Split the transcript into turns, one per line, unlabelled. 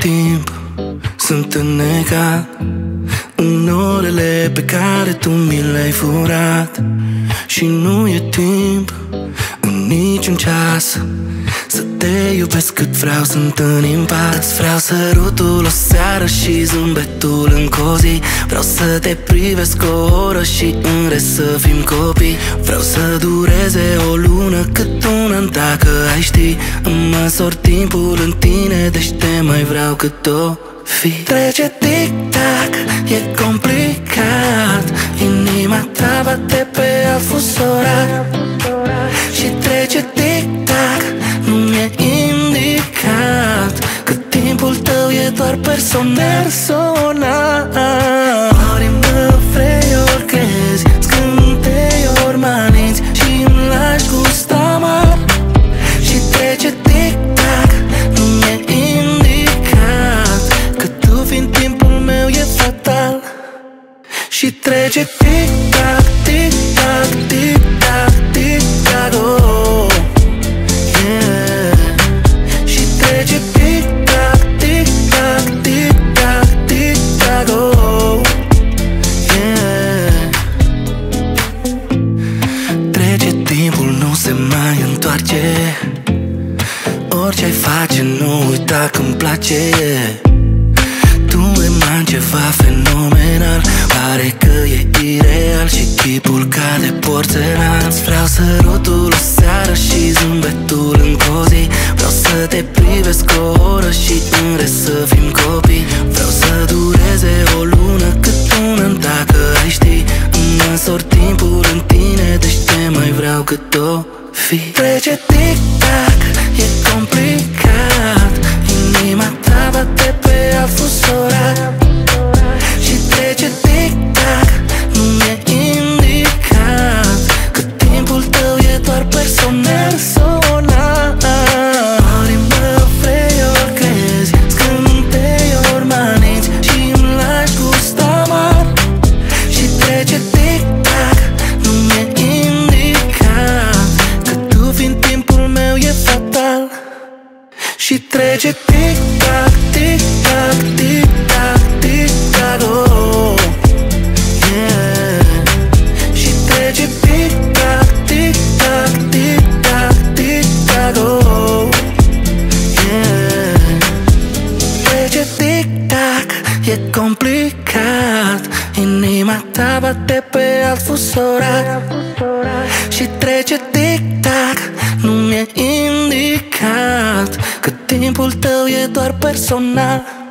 timp sunt înnecat în orele pe care tu mi le-ai furat. Și nu e timp în niciun ceas să te iubesc cât vreau, sunt în impas. Vreau sărutul o seară și zâmbetul încă o zi. Vreau să te privesc o oră și în rest să fim copii. Vreau să dureze o lună cât un an dacă ai ști. Îmi măsor timpul în tine, deci te mai vreau cât o fi. Trece tic-tac, e complicat. Inima ta bate pe alt fus orar. Și trece tic-tac, nu mi-e indicat că timpul tău e doar personal. Ori mă vrei, ori crezi, scântei, ori mă aninți și îmi lași gust amar. Și trece tic-tac, nu mi-e indicat că tu fiind timpul meu e fatal. Și trece tic-tac, tic-tac, tic-tac, tic-tac, oh, yeah. Și trece tic-tac, tic-tac, tic-tac, tic-tac, oh, yeah. Trece timpul, nu se mai întoarce. Orice ai face, nu uita că-mi place. Tu emani ceva fenomenal, pare că e ireal și chipul ca de porțelan. Vreau sărutul o seară și zâmbetul încă o zi. Vreau să te privesc o oră și în rest să fim copii. Vreau să dureze o lună cât un an dacă ai ști. Îmi măsor timpul în tine, deci te mai vreau cât o fi. Trece tic-tac, e complicat. Inima ta bate pe alt fus orar. Și trece tic-tac, nu mi-e indicat că timpul tău e doar personal. Ori mă vrei, ori crezi, scântei, ori mă aninți și îmi lași gust amar. Și trece tic-tac, nu mi-e indicat că tu fiind timpul meu e fatal. Și trece tic-tac, tic-tac, tic-tac, tic-tac, oh, yeah. Și trece tic-tac, tic-tac, tic-tac, tic-tac, oh, yeah. Trece tic-tac, e complicat. Inima ta bate pe alt fus orar. Și trece tic-tac, nu mi-e indicat că timpul tău e doar personal.